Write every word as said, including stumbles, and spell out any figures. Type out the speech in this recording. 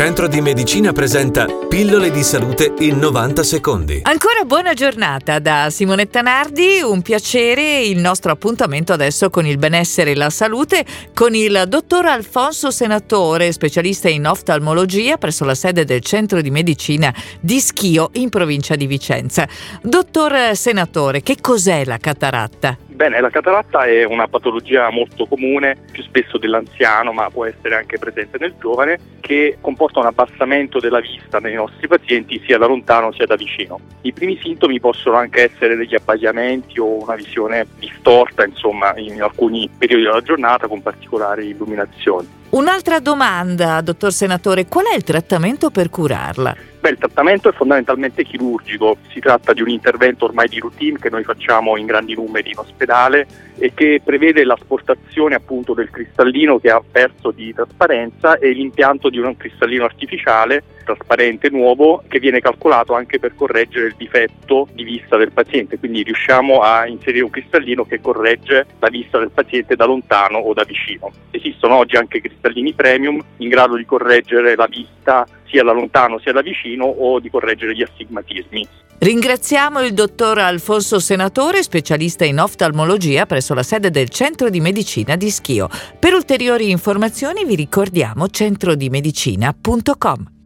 Centro di Medicina presenta Pillole di salute in novanta secondi. Ancora buona giornata da Simonetta Nardi, un piacere il nostro appuntamento adesso con il benessere e la salute con il dottor Alfonso Senatore, specialista in oftalmologia presso la sede del Centro di Medicina di Schio in provincia di Vicenza. Dottor Senatore, che cos'è la cataratta? Bene, la cataratta è una patologia molto comune, più spesso dell'anziano, ma può essere anche presente nel giovane, che comporta un abbassamento della vista nei nostri pazienti sia da lontano sia da vicino. I primi sintomi possono anche essere degli abbagliamenti o una visione distorta, insomma, in alcuni periodi della giornata con particolari illuminazioni. Un'altra domanda, dottor Senatore, qual è il trattamento per curarla? Beh, il trattamento è fondamentalmente chirurgico, si tratta di un intervento ormai di routine che noi facciamo in grandi numeri in ospedale e che prevede l'asportazione appunto del cristallino che ha perso di trasparenza e l'impianto di un cristallino artificiale trasparente nuovo che viene calcolato anche per correggere il difetto di vista del paziente, quindi riusciamo a inserire un cristallino che corregge la vista del paziente da lontano o da vicino. Esistono oggi anche cristallini premium in grado di correggere la vista sia da lontano sia da vicino o di correggere gli astigmatismi. Ringraziamo il dottor Alfonso Senatore, specialista in oftalmologia presso la sede del Centro di Medicina di Schio. Per ulteriori informazioni vi ricordiamo centrodimedicina punto com.